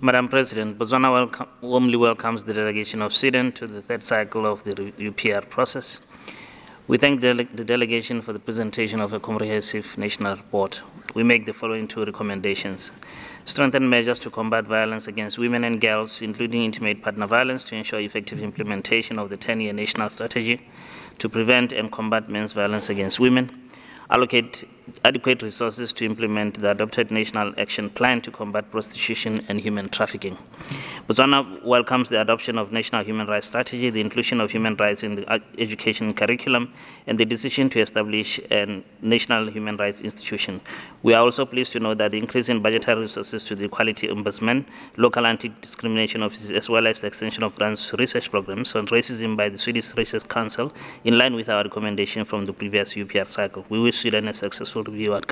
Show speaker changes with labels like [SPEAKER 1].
[SPEAKER 1] Madam President, Botswana warmly welcomes the delegation of Sweden to the third cycle of the UPR process. We thank the delegation for the presentation of a comprehensive national report. We make the following two recommendations. Strengthen measures to combat violence against women and girls, including intimate partner violence, to ensure effective implementation of the 10-year national strategy to prevent and combat men's violence against women. Allocate adequate resources to implement the adopted National Action Plan to combat prostitution and human trafficking. Botswana welcomes the adoption of National Human Rights Strategy, the inclusion of human rights in the education curriculum, and the decision to establish a National Human Rights Institution. We are also pleased to know that the increase in budgetary resources to the Equality Ombudsman, local anti-discrimination offices, as well as the extension of grants to research programs on racism by the Swedish Research Council, in line with our recommendation from the previous UPR cycle. We wish Sweden a successful review outcome.